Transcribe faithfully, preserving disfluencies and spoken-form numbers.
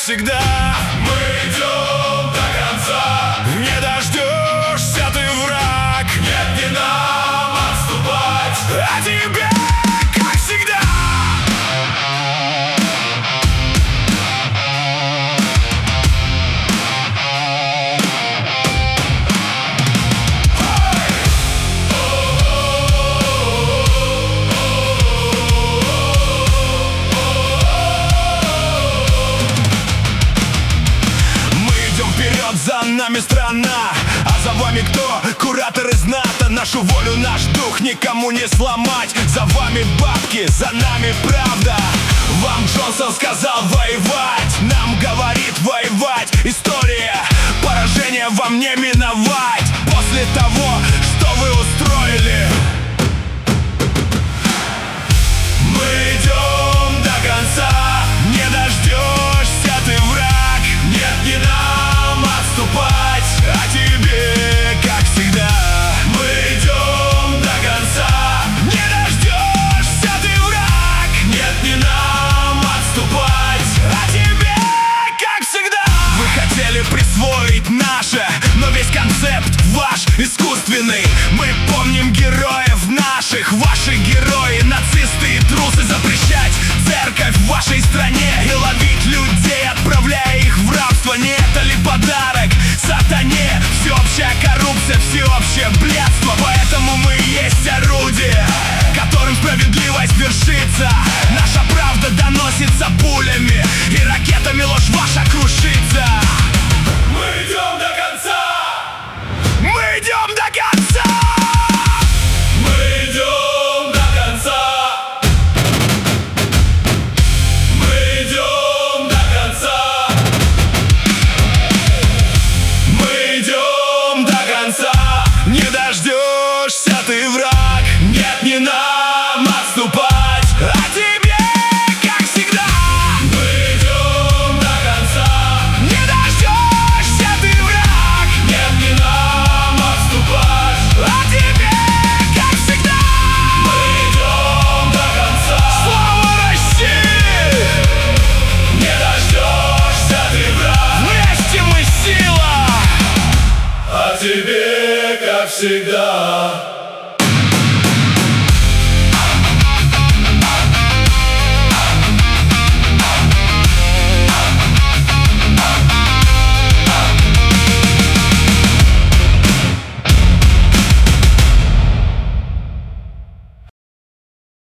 всегда. Мы идем до конца. Не дождешься ты, враг. Нет, не нам отступать. А тебе, как всегда. За нами страна, а за вами кто? Куратор из НАТО. Нашу волю, наш дух никому не сломать. За вами бабки, за нами правда. Вам Джонсон сказал воевать, нам говорит воевать. История, поражение вам не миновать. После того, что вы устроили, мы идем до конца. Не дождешься ты, враг. Нет, не нам отступать. А тебе, как всегда. Мы идем до конца. Не дождешься ты, враг. Нет, не нам отступать. А тебе, как всегда. Вы хотели присвоить наше, но весь концепт ваш искусственный. Мы помним героев наших. Ваши герои, нацисты и трусы. Запрещать церковь в вашей стране и ловить людей, отправляя их в рабство. Не это ли подарок сатане? Всеобщая коррупция, всеобщее блядство. Поэтому мы и есть орудие, которым справедливость вершится. Наша правда доносится пулями, и ракетами ложь ваша крушится. Мы идем до конца. Мы идем до конца. Мы идем до конца. Мы идем до конца. Мы идем до конца. Не дождешься ты, враг. Нет, не нам отступать. А тебе, как всегда. Мы идем до конца. Не дождешься ты, враг. Нет, не нам отступать. А тебе, как всегда. Мы идем до конца. Слава России! Не дождешься ты, враг. Вместе мы сила. А тебе, как всегда.